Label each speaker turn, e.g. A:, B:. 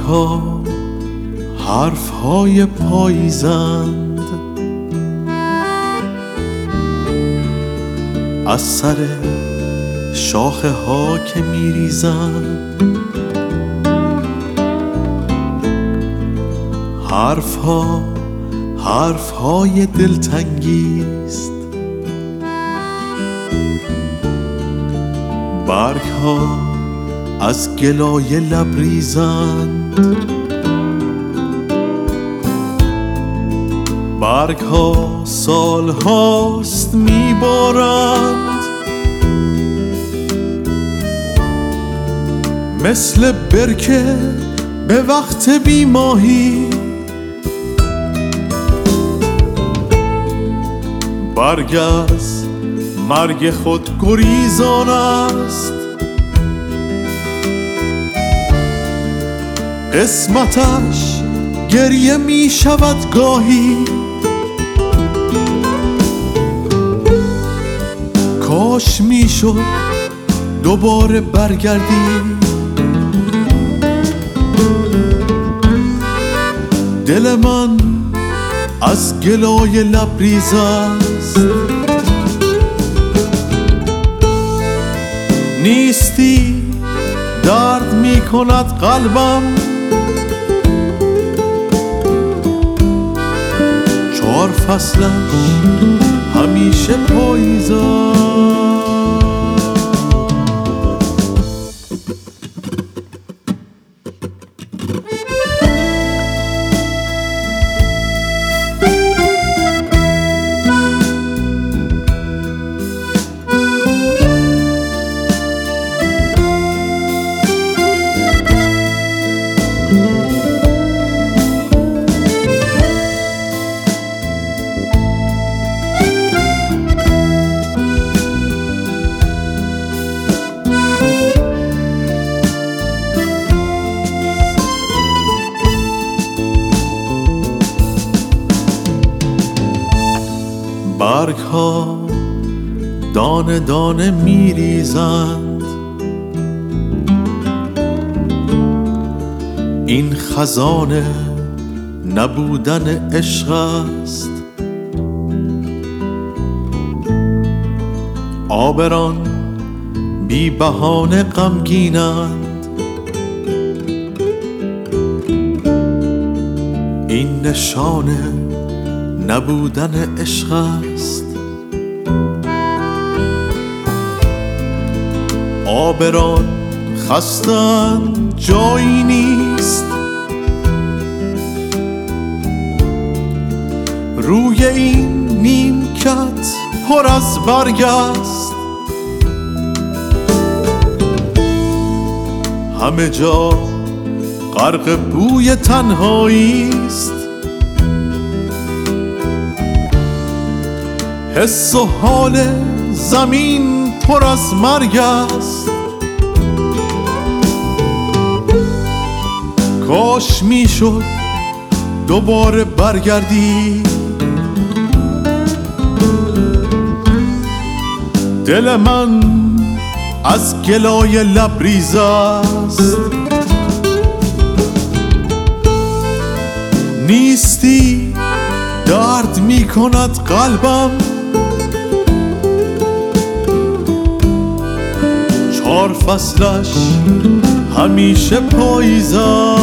A: برگ‌ها حرف‌های پاییزند، از سر شاخه ها که میریزند. حرف‌های دلتنگیست، برگ‌ها از گلای لبریزند. برگ‌ها سال هاست میبارند، مثل برکه به وقت بیماهی. برگ از مرگ خود گریزان است، قسمتش گریه می شود گاهی. کاش می شد دوباره برگردی، دل من از گلای لبریز است. نیستی درد می کند قلبم، 4 فصلش همیشه پاییز است. برگ‌ها دانه دانه میریزند، این خزانه نبودن عشق است. عابران بی بهانه غمگینند، این نشانه نبودن عشق است. عابران خستند جایی نیست، روی این نیمکت پر از برگ است. همه جا غرق بوی تنهایی است، حس و حال زمین پر از مرگ است. کاش میشد دوباره برگردی، دل من از گلای لبریز است. نیستی درد می کند قلبم، 4 فصلش همیشه پاییز است.